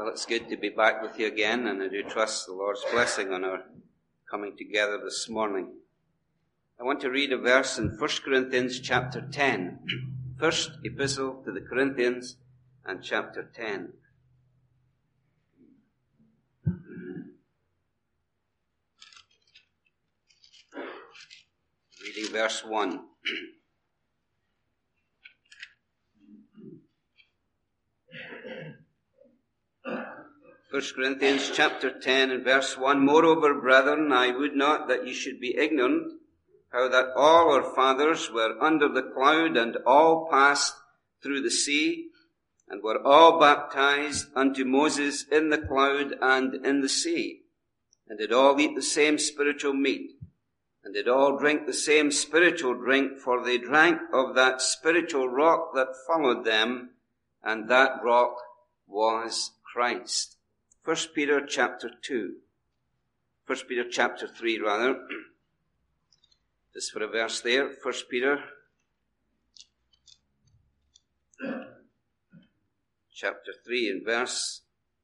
Well, it's good to be back with you again, and I do trust the Lord's blessing on our coming together this morning. I want to read a verse in 1 Corinthians chapter 10. First epistle to the Corinthians and chapter 10. Reading verse 1. 1 Corinthians chapter 10 and verse 1, Moreover, brethren, I would not that ye should be ignorant, how that all our fathers were under the cloud, and all passed through the sea, and were all baptized unto Moses in the cloud and in the sea, and did all eat the same spiritual meat, and did all drink the same spiritual drink, for they drank of that spiritual rock that followed them, and that rock was Christ. 1 Peter chapter 3 rather. Just for a verse there. 1 Peter chapter 3 and verse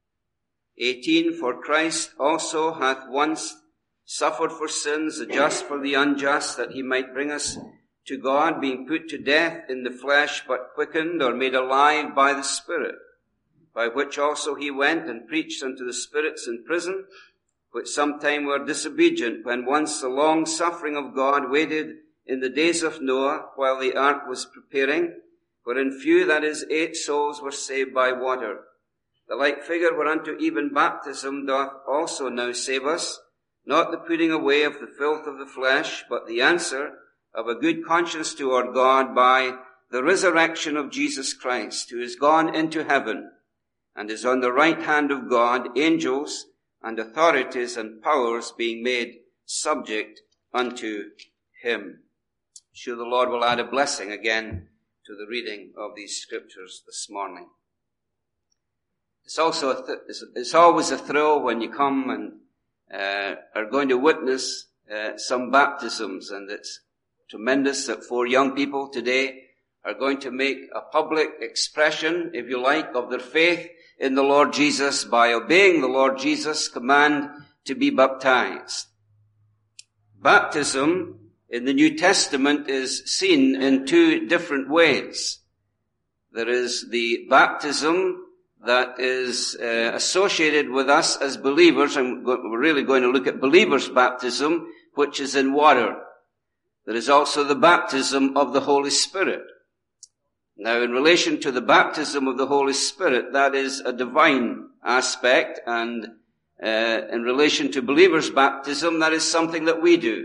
18. For Christ also hath once suffered for sins, the just for the unjust, that he might bring us to God, being put to death in the flesh, but quickened or made alive by the Spirit, by which also he went and preached unto the spirits in prison, which sometime were disobedient, when once the long suffering of God waited in the days of Noah, while the ark was preparing, wherein few, that is, 8 souls, were saved by water. The like figure whereunto even baptism doth also now save us, not the putting away of the filth of the flesh, but the answer of a good conscience to our God by the resurrection of Jesus Christ, who is gone into heaven, and is on the right hand of God, angels and authorities and powers being made subject unto him. I'm sure the Lord will add a blessing again to the reading of these scriptures this morning. It's always a thrill when you come and are going to witness some baptisms, and it's tremendous that 4 young people today are going to make a public expression, if you like, of their faith in the Lord Jesus by obeying the Lord Jesus' command to be baptized. Baptism in the New Testament is seen in 2 different ways. There is the baptism that is associated with us as believers, and we're really going to look at believers' baptism, which is in water. There is also the baptism of the Holy Spirit. Now, in relation to the baptism of the Holy Spirit, that is a divine aspect, and in relation to believers' baptism, that is something that we do.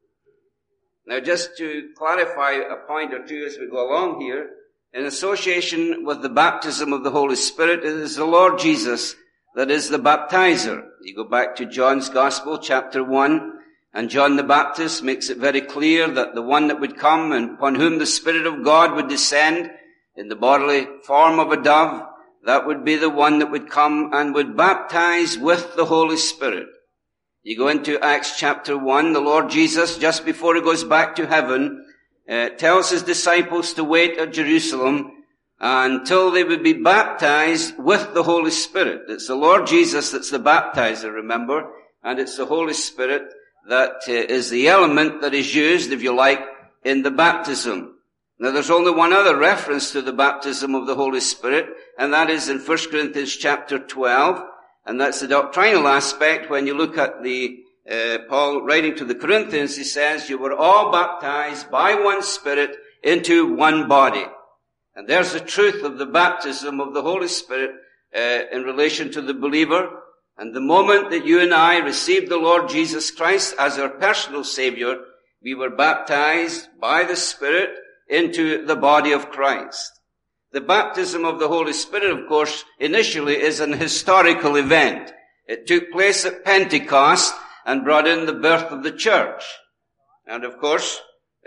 Now, just to clarify a point or two as we go along here, in association with the baptism of the Holy Spirit, it is the Lord Jesus that is the baptizer. You go back to John's Gospel, chapter 1, and John the Baptist makes it very clear that the one that would come and upon whom the Spirit of God would descend in the bodily form of a dove, that would be the one that would come and would baptize with the Holy Spirit. You go into Acts chapter 1, the Lord Jesus, just before he goes back to heaven, tells his disciples to wait at Jerusalem until they would be baptized with the Holy Spirit. It's the Lord Jesus that's the baptizer, remember, and it's the Holy Spirit that is the element that is used, if you like, in the baptism. Now, there's only one other reference to the baptism of the Holy Spirit, and that is in 1 Corinthians chapter 12, and that's the doctrinal aspect. When you look at the Paul writing to the Corinthians, he says, you were all baptized by one Spirit into one body. And there's the truth of the baptism of the Holy Spirit in relation to the believer. And the moment that you and I received the Lord Jesus Christ as our personal Savior, we were baptized by the Spirit into the body of Christ. The baptism of the Holy Spirit, of course, initially is an historical event. It took place at Pentecost and brought in the birth of the church. And of course,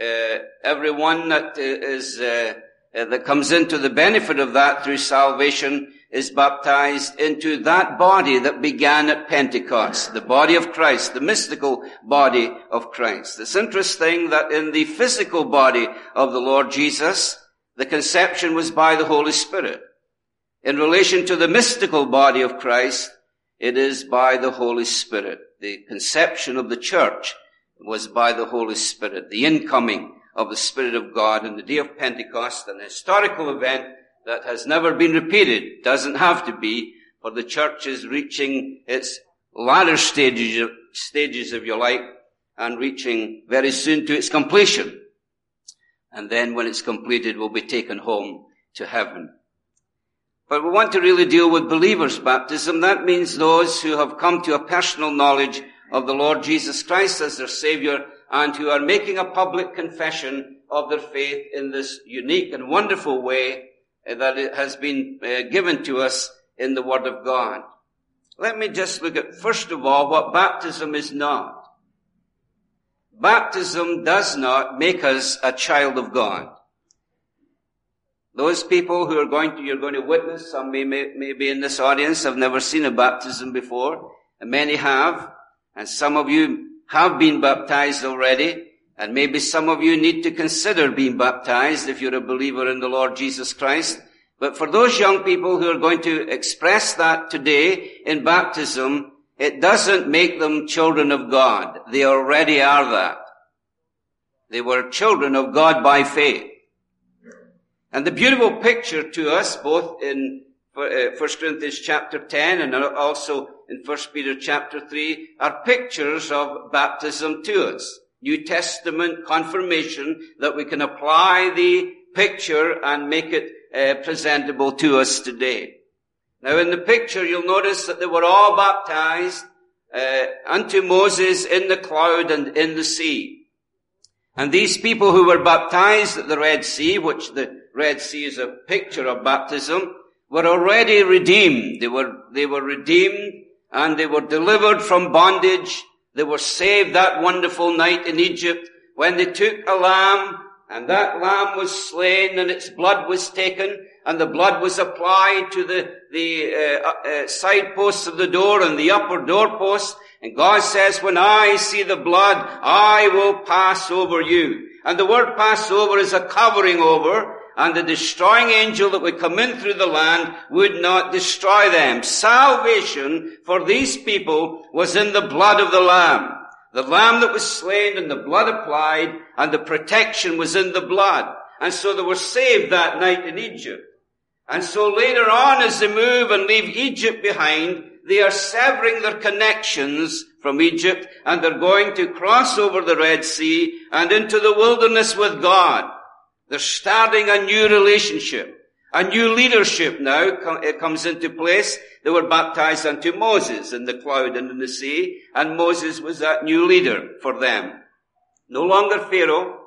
everyone that that comes into the benefit of that through salvation is baptized into that body that began at Pentecost, the body of Christ, the mystical body of Christ. It's interesting that in the physical body of the Lord Jesus, the conception was by the Holy Spirit. In relation to the mystical body of Christ, it is by the Holy Spirit. The conception of the church was by the Holy Spirit. The incoming of the Spirit of God on the day of Pentecost, an historical event that has never been repeated, doesn't have to be, for the church is reaching its latter stages, if you like, and reaching very soon to its completion. And then when it's completed, we'll be taken home to heaven. But we want to really deal with believers' baptism. That means those who have come to a personal knowledge of the Lord Jesus Christ as their Savior and who are making a public confession of their faith in this unique and wonderful way that it has been given to us in the Word of God. Let me just look at, first of all, what baptism is not. Baptism does not make us a child of God. Those people who you're going to witness, some may be in this audience, have never seen a baptism before, and many have, and some of you have been baptized already, and maybe some of you need to consider being baptized if you're a believer in the Lord Jesus Christ. But for those young people who are going to express that today in baptism, it doesn't make them children of God. They already are that. They were children of God by faith. And the beautiful picture to us, both in 1 Corinthians chapter 10 and also in 1 Peter chapter 3, are pictures of baptism to us. New Testament confirmation that we can apply the picture and make it presentable to us today. Now in the picture you'll notice that they were all baptized unto Moses in the cloud and in the sea. And these people who were baptized at the Red Sea, which the Red Sea is a picture of baptism, were already redeemed. They were redeemed and they were delivered from bondage. They were saved that wonderful night in Egypt when they took a lamb, and that lamb was slain and its blood was taken, and the blood was applied to the side posts of the door and the upper doorpost. And God says, when I see the blood, I will pass over you. And the word pass over is a covering over, and the destroying angel that would come in through the land would not destroy them. Salvation for these people was in the blood of the Lamb. The Lamb that was slain and the blood applied, and the protection was in the blood. And so they were saved that night in Egypt. And so later on, as they move and leave Egypt behind, they are severing their connections from Egypt, and they're going to cross over the Red Sea and into the wilderness with God. They're starting a new relationship. A new leadership now, it comes into place. They were baptized unto Moses in the cloud and in the sea, and Moses was that new leader for them. No longer Pharaoh,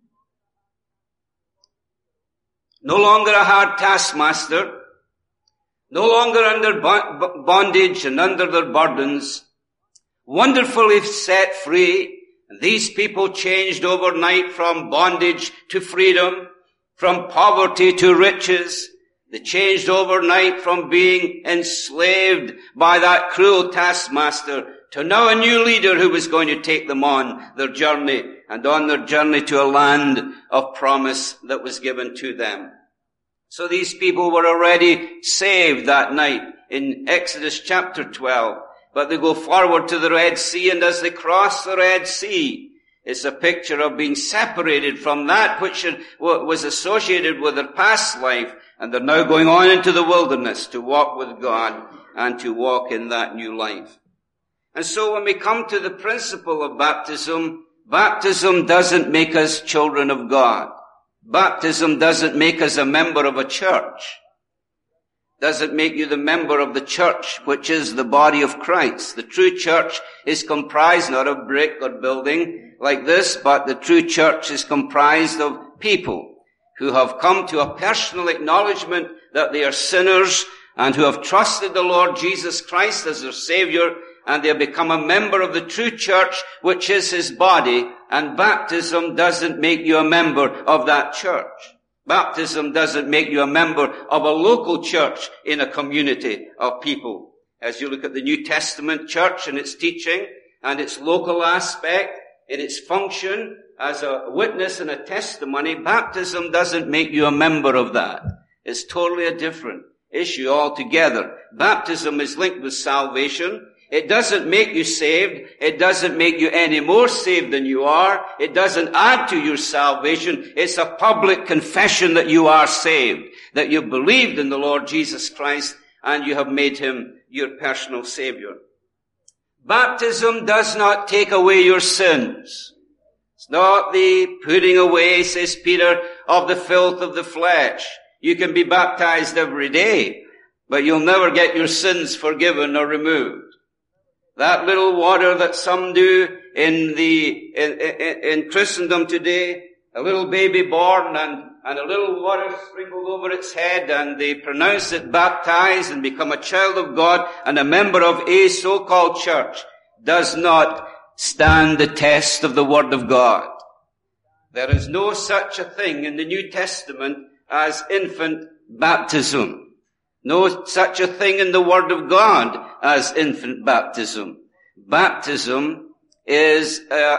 no longer a hard taskmaster, no longer under bondage and under their burdens, wonderfully set free. And these people changed overnight from bondage to freedom, from poverty to riches. They changed overnight from being enslaved by that cruel taskmaster to now a new leader who was going to take them on their journey, and on their journey to a land of promise that was given to them. So these people were already saved that night in Exodus chapter 12. But they go forward to the Red Sea, and as they cross the Red Sea, it's a picture of being separated from that which was associated with their past life, and they're now going on into the wilderness to walk with God and to walk in that new life. And so when we come to the principle of baptism, baptism doesn't make us children of God. Baptism doesn't make us a member of a church. Doesn't make you the member of the church, which is the body of Christ. The true church is comprised not of brick or building like this, but the true church is comprised of people who have come to a personal acknowledgement that they are sinners and who have trusted the Lord Jesus Christ as their Savior, and they have become a member of the true church, which is His body, and baptism doesn't make you a member of that church. Baptism doesn't make you a member of a local church in a community of people. As you look at the New Testament church and its teaching and its local aspect, in its function as a witness and a testimony, baptism doesn't make you a member of that. It's totally different. issue altogether. Baptism is linked with salvation. It doesn't make you saved. It doesn't make you any more saved than you are. It doesn't add to your salvation. It's a public confession that you are saved, that you've believed in the Lord Jesus Christ and you have made him your personal Savior. Baptism does not take away your sins. It's not the putting away, says Peter, of the filth of the flesh. You can be baptized every day, but you'll never get your sins forgiven or removed. That little water that some do in Christendom today, a little baby born and a little water sprinkled over its head, and they pronounce it baptized and become a child of God and a member of a so-called church, does not stand the test of the Word of God. There is no such a thing in the New Testament as infant baptism. No such a thing in the Word of God as infant baptism. Baptism is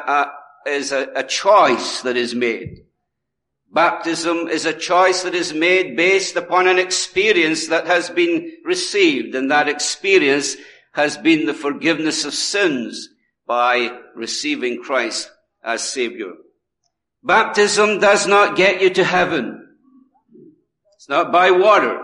a choice that is made. Baptism is a choice that is made based upon an experience that has been received, and that experience has been the forgiveness of sins by receiving Christ as Savior. Baptism does not get you to heaven. It's not by water.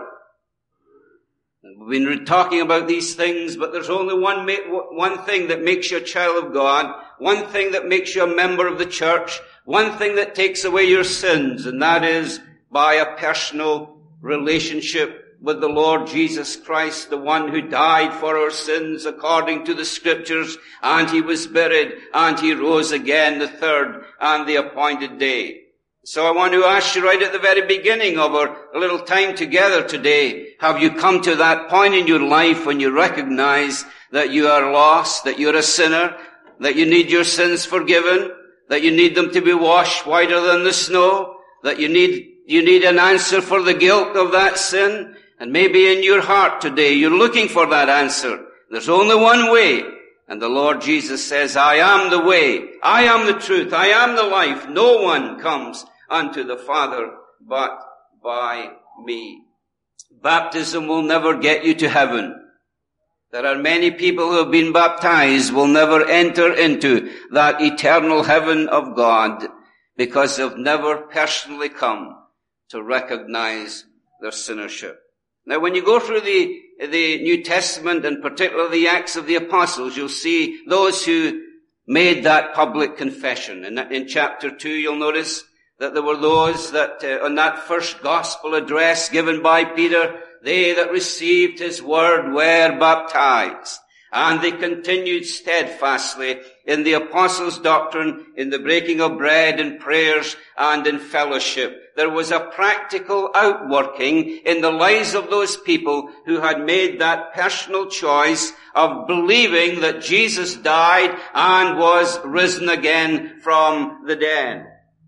We've been talking about these things, but there's only one thing that makes you a child of God, one thing that makes you a member of the church, one thing that takes away your sins, and that is by a personal relationship with the Lord Jesus Christ, the one who died for our sins according to the Scriptures, and he was buried, and he rose again the third and the appointed day. So I want to ask you right at the very beginning of our little time together today, have you come to that point in your life when you recognize that you are lost, that you're a sinner, that you need your sins forgiven, that you need them to be washed whiter than the snow, that you need an answer for the guilt of that sin? And maybe in your heart today you're looking for that answer. There's only one way. And the Lord Jesus says, I am the way, I am the truth, I am the life. No one comes unto the Father but by me. Baptism will never get you to heaven. There are many people who have been baptized will never enter into that eternal heaven of God because they've never personally come to recognize their sinnership. Now, when you go through the New Testament, and particularly the Acts of the Apostles, you'll see those who made that public confession. And in chapter 2, you'll notice that there were those that, on that first gospel address given by Peter, they that received his word were baptized. And they continued steadfastly in the apostles' doctrine, in the breaking of bread, in prayers, and in fellowship. There was a practical outworking in the lives of those people who had made that personal choice of believing that Jesus died and was risen again from the dead.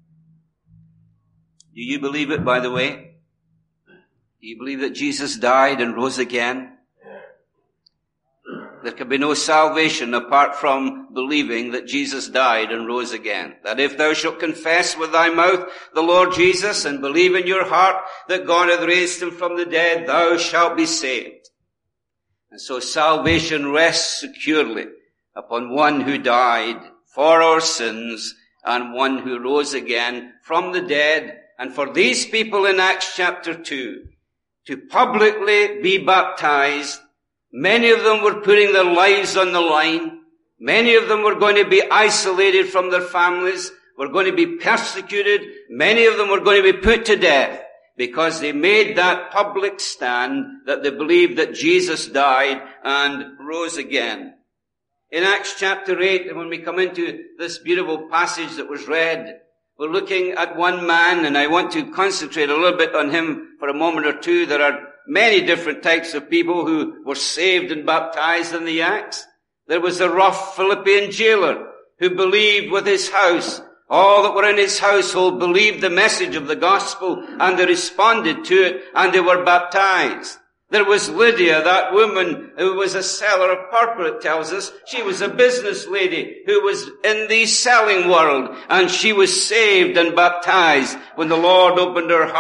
Do you believe it, by the way? Do you believe that Jesus died and rose again? There can be no salvation apart from believing that Jesus died and rose again. That if thou shalt confess with thy mouth the Lord Jesus and believe in your heart that God hath raised him from the dead, thou shalt be saved. And so salvation rests securely upon one who died for our sins and one who rose again from the dead. And for these people in Acts chapter 2 to publicly be baptized, many of them were putting their lives on the line. Many of them were going to be isolated from their families, were going to be persecuted. Many of them were going to be put to death because they made that public stand that they believed that Jesus died and rose again. In Acts chapter 8, and when we come into this beautiful passage that was read, we're looking at one man, and I want to concentrate a little bit on him for a moment or two. There are many different types of people who were saved and baptized in the Acts. There was a rough Philippian jailer who believed with his house. All that were in his household believed the message of the gospel, and they responded to it, and they were baptized. There was Lydia, that woman who was a seller of purple, it tells us. She was a business lady who was in the selling world, and she was saved and baptized when the Lord opened her heart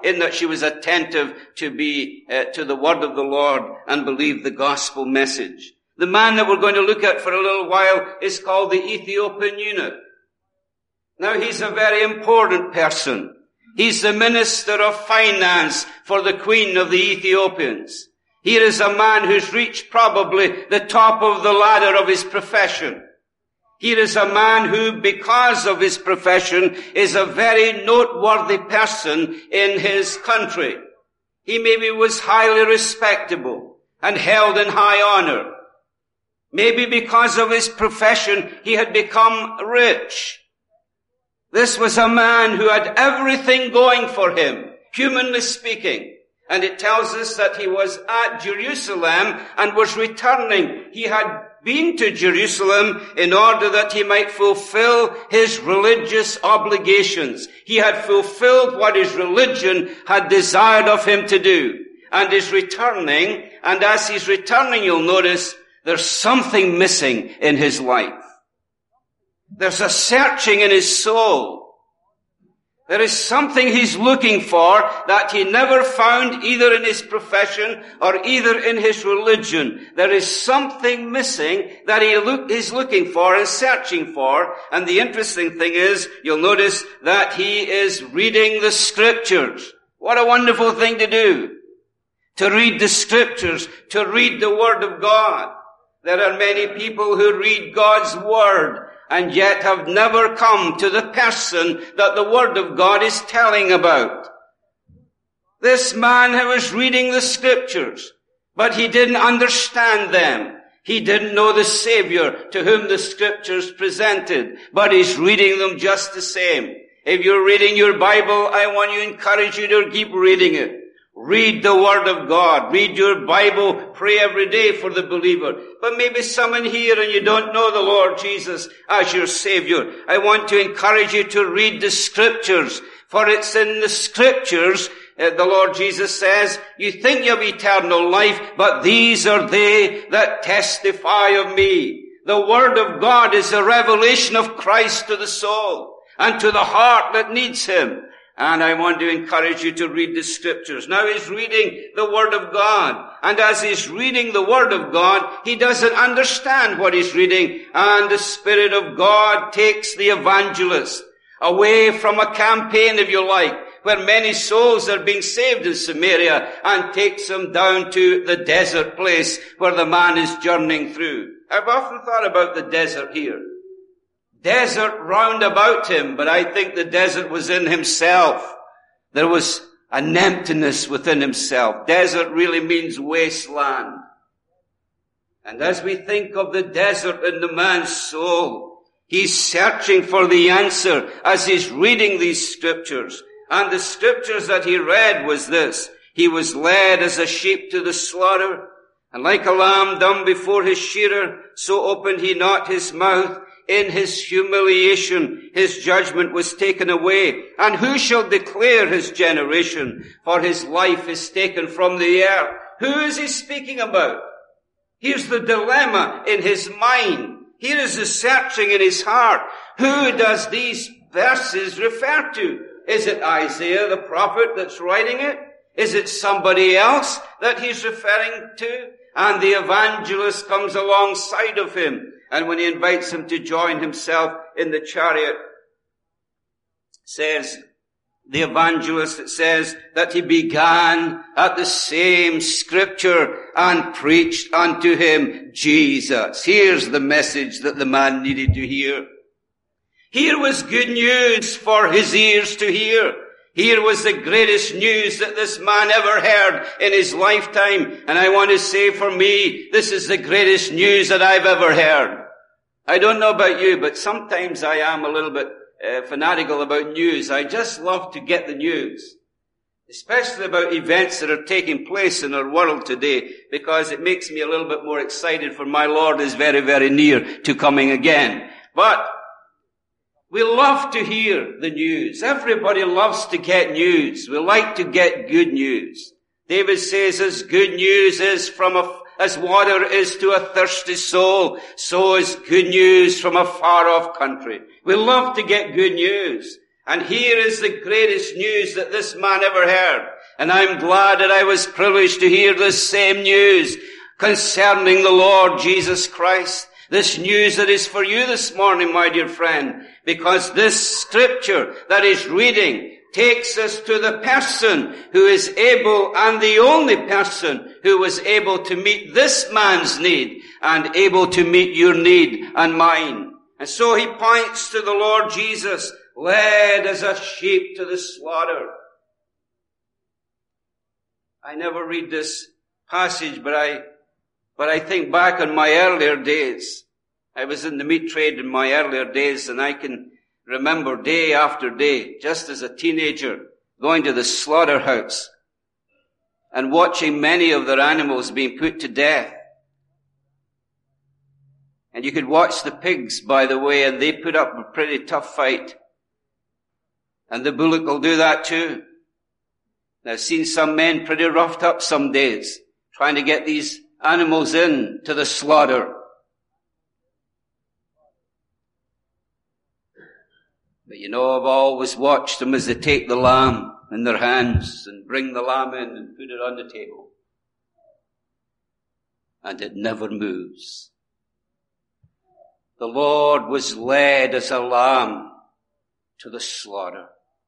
in that she was attentive to the word of the Lord and believe the gospel message. The man that we're going to look at for a little while is called the Ethiopian eunuch. Now he's a very important person. He's the minister of finance for the queen of the Ethiopians. Here is a man who's reached probably the top of the ladder of his profession. Here is a man who, because of his profession, is a very noteworthy person in his country. He maybe was highly respectable and held in high honor. Maybe because of his profession, he had become rich. This was a man who had everything going for him, humanly speaking. And it tells us that he was at Jerusalem and was returning. He had been to Jerusalem in order that he might fulfill his religious obligations. He had fulfilled what his religion had desired of him to do, and is returning. And as he's returning, you'll notice there's something missing in his life. There's a searching in his soul. There is something he's looking for that he never found either in his profession or either in his religion. There is something missing that he is looking for and searching for. And the interesting thing is, you'll notice that he is reading the scriptures. What a wonderful thing to do. To read the scriptures, to read the word of God. There are many people who read God's word and yet have never come to the person that the word of God is telling about. This man who was reading the scriptures, but he didn't understand them. He didn't know the Savior to whom the scriptures presented, but he's reading them just the same. If you're reading your Bible, I want to encourage you to keep reading it. Read the Word of God. Read your Bible. Pray every day for the believer. But maybe someone here and you don't know the Lord Jesus as your Savior. I want to encourage you to read the Scriptures. For it's in the Scriptures, the Lord Jesus says, you think you have eternal life, but these are they that testify of me. The Word of God is a revelation of Christ to the soul and to the heart that needs Him. And I want to encourage you to read the scriptures. Now he's reading the Word of God. And as he's reading the Word of God, he doesn't understand what he's reading. And the Spirit of God takes the evangelist away from a campaign, if you like, where many souls are being saved in Samaria, and takes them down to the desert place where the man is journeying through. I've often thought about the desert here. Desert round about him, but I think the desert was in himself. There was an emptiness within himself. Desert really means wasteland. And as we think of the desert in the man's soul, he's searching for the answer as he's reading these scriptures. And the scriptures that he read was this: he was led as a sheep to the slaughter, and like a lamb dumb before his shearer, so opened he not his mouth. In his humiliation, his judgment was taken away. And who shall declare his generation? For his life is taken from the earth. Who is he speaking about? Here's the dilemma in his mind. Here is the searching in his heart. Who does these verses refer to? Is it Isaiah the prophet that's writing it? Is it somebody else that he's referring to? And the evangelist comes alongside of him. And when he invites him to join himself in the chariot, says the evangelist, it says that he began at the same scripture and preached unto him Jesus. Here's the message that the man needed to hear. Here was good news for his ears to hear. Here was the greatest news that this man ever heard in his lifetime. And I want to say, for me, this is the greatest news that I've ever heard. I don't know about you, but sometimes I am a little bit fanatical about news. I just love to get the news, especially about events that are taking place in our world today, because it makes me a little bit more excited, for my Lord is very, very near to coming again. But we love to hear the news. Everybody loves to get news. We like to get good news. David says, as good news is as water is to a thirsty soul, so is good news from a far off country. We love to get good news. And here is the greatest news that this man ever heard. And I'm glad that I was privileged to hear this same news concerning the Lord Jesus Christ. This news that is for you this morning, my dear friend, because this scripture that is reading takes us to the person who is able, and the only person who was able to meet this man's need and able to meet your need and mine. And so he points to the Lord Jesus, led as a sheep to the slaughter. I never read this passage, but I think back on my earlier days. I was in the meat trade in my earlier days, and I can remember day after day, just as a teenager, going to the slaughterhouse and watching many of their animals being put to death. And you could watch the pigs, by the way, and they put up a pretty tough fight. And the bullock will do that too. And I've seen some men pretty roughed up some days, trying to get these animals in to the slaughter. But you know, I've always watched them as they take the lamb in their hands and bring the lamb in and put it on the table. And it never moves. The Lord was led as a lamb to the slaughter.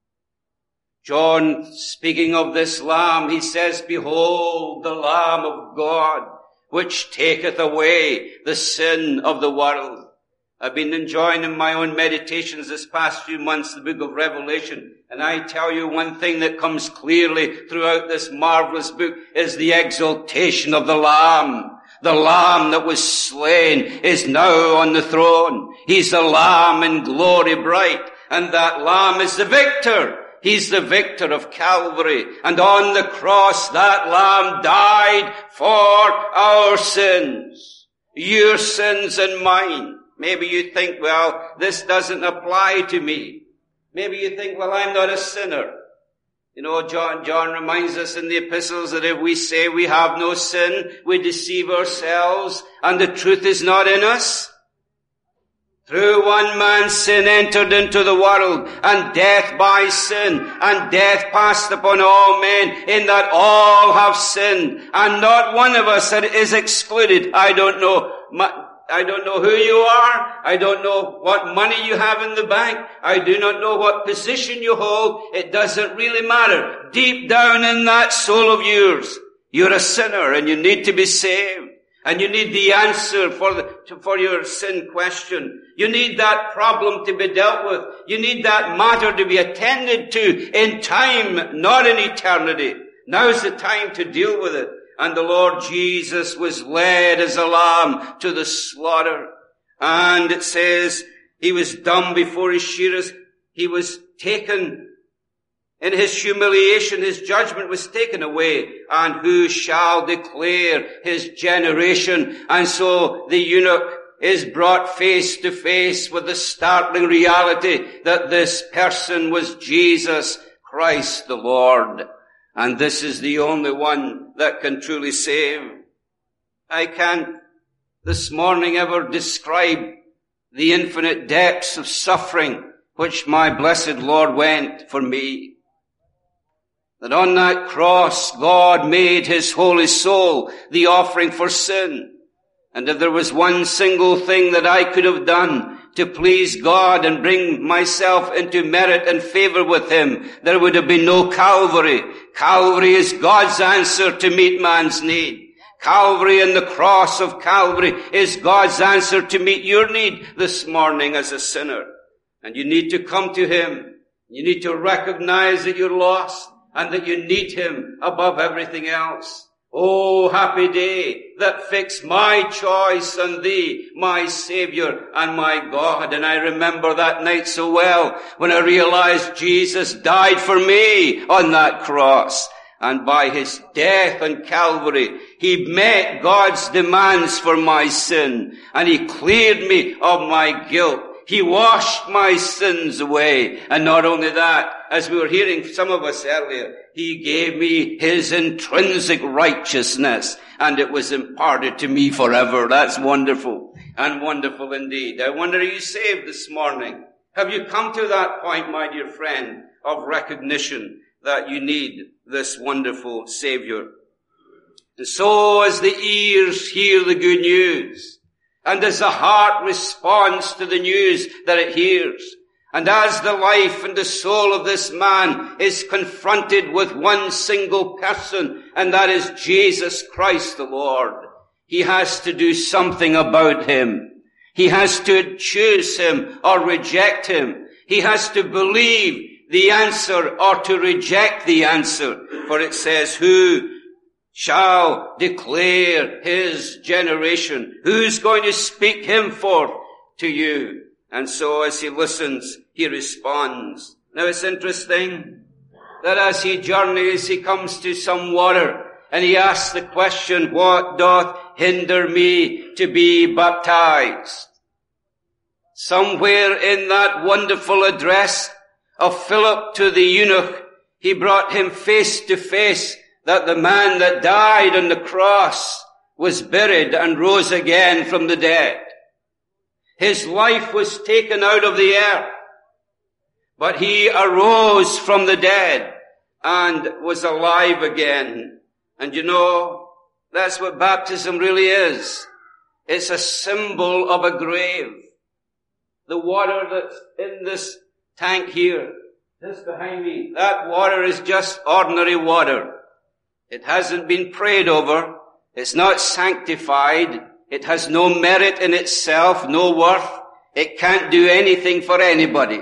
John, speaking of this lamb, he says, "Behold the Lamb of God, which taketh away the sin of the world." I've been enjoying in my own meditations this past few months the book of Revelation. And I tell you, one thing that comes clearly throughout this marvelous book is the exaltation of the Lamb. The Lamb that was slain is now on the throne. He's the Lamb in glory bright. And that Lamb is the victor. He's the victor of Calvary. And on the cross, that Lamb died for our sins. Your sins and mine. Maybe you think, well, this doesn't apply to me. Maybe you think, well, I'm not a sinner. You know, John reminds us in the epistles that if we say we have no sin, we deceive ourselves and the truth is not in us. Through one man sin entered into the world, and death by sin, and death passed upon all men, in that all have sinned, and not one of us is excluded. I don't know who you are. I don't know what money you have in the bank. I do not know what position you hold. It doesn't really matter. Deep down in that soul of yours, you're a sinner and you need to be saved. And you need the answer for your sin question. You need that problem to be dealt with. You need that matter to be attended to in time, not in eternity. Now's the time to deal with it. And the Lord Jesus was led as a lamb to the slaughter. And it says, he was dumb before his shearers. He was taken in his humiliation. His judgment was taken away. And who shall declare his generation? And so the eunuch is brought face to face with the startling reality that this person was Jesus Christ the Lord. And this is the only one that can truly save. I can't this morning ever describe the infinite depths of suffering which my blessed Lord went for me. That on that cross, God made his holy soul the offering for sin. And if there was one single thing that I could have done to please God and bring myself into merit and favor with him, there would have been no Calvary. Calvary is God's answer to meet man's need. Calvary and the cross of Calvary is God's answer to meet your need this morning as a sinner. And you need to come to him. You need to recognize that you're lost and that you need him above everything else. Oh, happy day that fixed my choice on thee, my Savior and my God. And I remember that night so well when I realized Jesus died for me on that cross. And by his death on Calvary, he met God's demands for my sin. And he cleared me of my guilt. He washed my sins away. And not only that, as we were hearing some of us earlier, he gave me his intrinsic righteousness, and it was imparted to me forever. That's wonderful, and wonderful indeed. I wonder, are you saved this morning? Have you come to that point, my dear friend, of recognition that you need this wonderful Savior? And so as the ears hear the good news, and as the heart responds to the news that it hears, and as the life and the soul of this man is confronted with one single person, and that is Jesus Christ the Lord, he has to do something about him. He has to choose him or reject him. He has to believe the answer or to reject the answer. For it says, who shall declare his generation? Who's going to speak him forth to you? And so as he listens, he responds. Now it's interesting that as he journeys, he comes to some water and he asks the question, what doth hinder me to be baptized? Somewhere in that wonderful address of Philip to the eunuch, he brought him face to face that the man that died on the cross was buried and rose again from the dead. His life was taken out of the earth, but he arose from the dead and was alive again. And you know, that's what baptism really is. It's a symbol of a grave. The water that's in this tank here, just behind me, that water is just ordinary water. It hasn't been prayed over. It's not sanctified. It has no merit in itself, no worth. It can't do anything for anybody.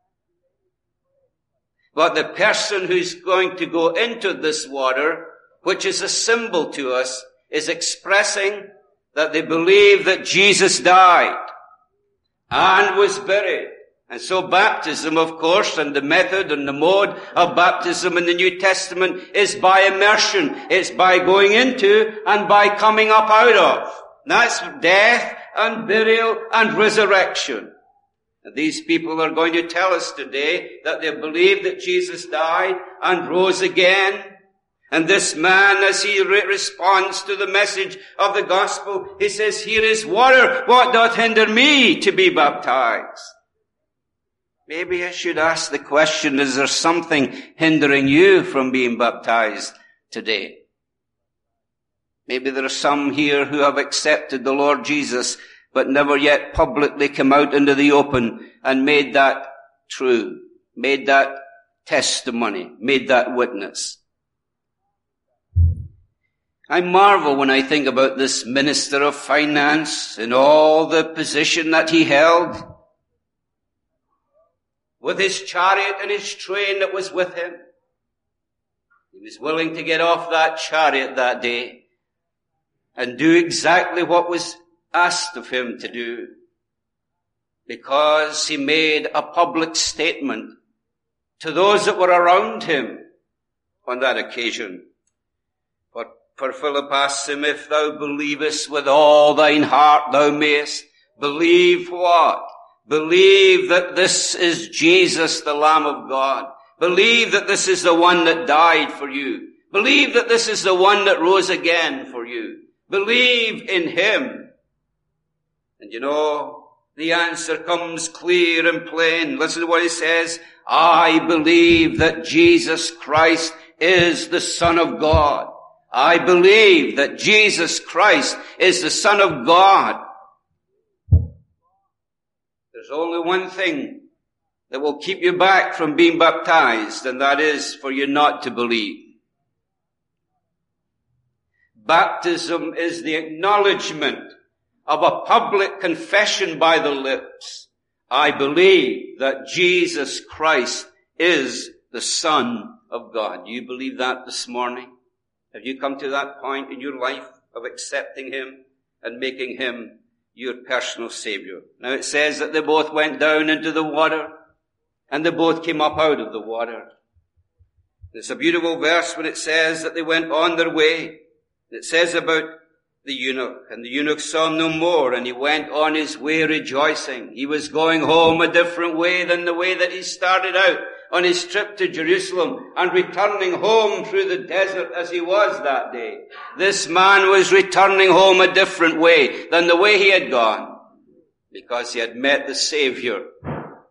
But the person who's going to go into this water, which is a symbol to us, is expressing that they believe that Jesus died and was buried. And so baptism, of course, and the method and the mode of baptism in the New Testament is by immersion. It's by going into and by coming up out of. That's death and burial and resurrection. And these people are going to tell us today that they believe that Jesus died and rose again. And this man, as he responds to the message of the gospel, he says, here is water. What doth hinder me to be baptized? Maybe I should ask the question, is there something hindering you from being baptized today? Maybe there are some here who have accepted the Lord Jesus, but never yet publicly come out into the open and made that true, made that testimony, made that witness. I marvel when I think about this minister of finance and all the position that he held, with his chariot and his train that was with him. He was willing to get off that chariot that day and do exactly what was asked of him to do, because he made a public statement to those that were around him on that occasion. For Philip asks him, if thou believest with all thine heart, thou mayest believe what? Believe that this is Jesus, the Lamb of God. Believe that this is the one that died for you. Believe that this is the one that rose again for you. Believe in him. And you know, the answer comes clear and plain. Listen to what he says. I believe that Jesus Christ is the Son of God. I believe that Jesus Christ is the Son of God. There's only one thing that will keep you back from being baptized, and that is for you not to believe. Baptism is the acknowledgement of a public confession by the lips. I believe that Jesus Christ is the Son of God. Do you believe that this morning? Have you come to that point in your life of accepting him and making him your personal Savior? Now it says that they both went down into the water and they both came up out of the water. It's a beautiful verse when it says that they went on their way. It says about the eunuch, and the eunuch saw him no more, and he went on his way rejoicing. He was going home a different way than the way that he started out on his trip to Jerusalem and returning home through the desert as he was that day. This man was returning home a different way than the way he had gone, because he had met the Savior. He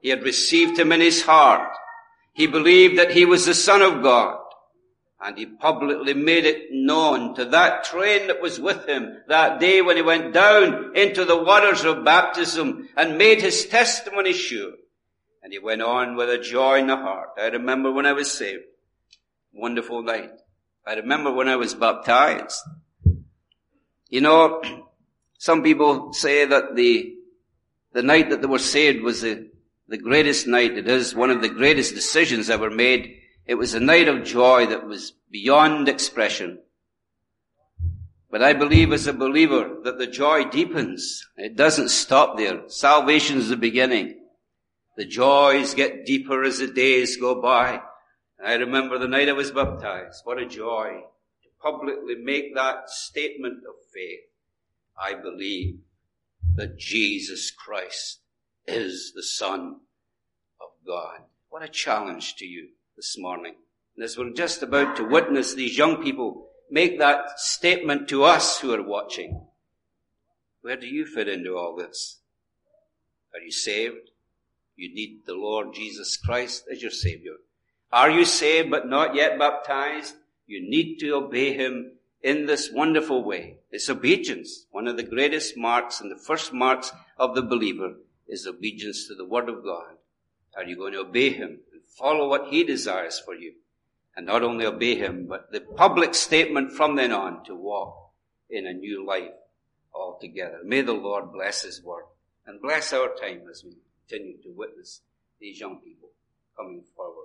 He had received him in his heart. He believed that he was the Son of God. And he publicly made it known to that train that was with him that day when he went down into the waters of baptism and made his testimony sure. And he went on with a joy in the heart. I remember when I was saved. Wonderful night. I remember when I was baptized. You know, some people say that the night that they were saved was the greatest night. It is one of the greatest decisions ever made. It was a night of joy that was beyond expression. But I believe as a believer that the joy deepens. It doesn't stop there. Salvation is the beginning. The joys get deeper as the days go by. I remember the night I was baptized. What a joy to publicly make that statement of faith. I believe that Jesus Christ is the Son of God. What a challenge to you this morning. And as we're just about to witness these young people make that statement to us who are watching, where do you fit into all this? Are you saved? You need the Lord Jesus Christ as your Savior. Are you saved but not yet baptized? You need to obey him in this wonderful way. It's obedience. One of the greatest marks and the first marks of the believer is obedience to the Word of God. Are you going to obey him and follow what he desires for you? And not only obey him, but the public statement from then on to walk in a new life altogether. May the Lord bless his word and bless our time as we continue to witness these young people coming forward.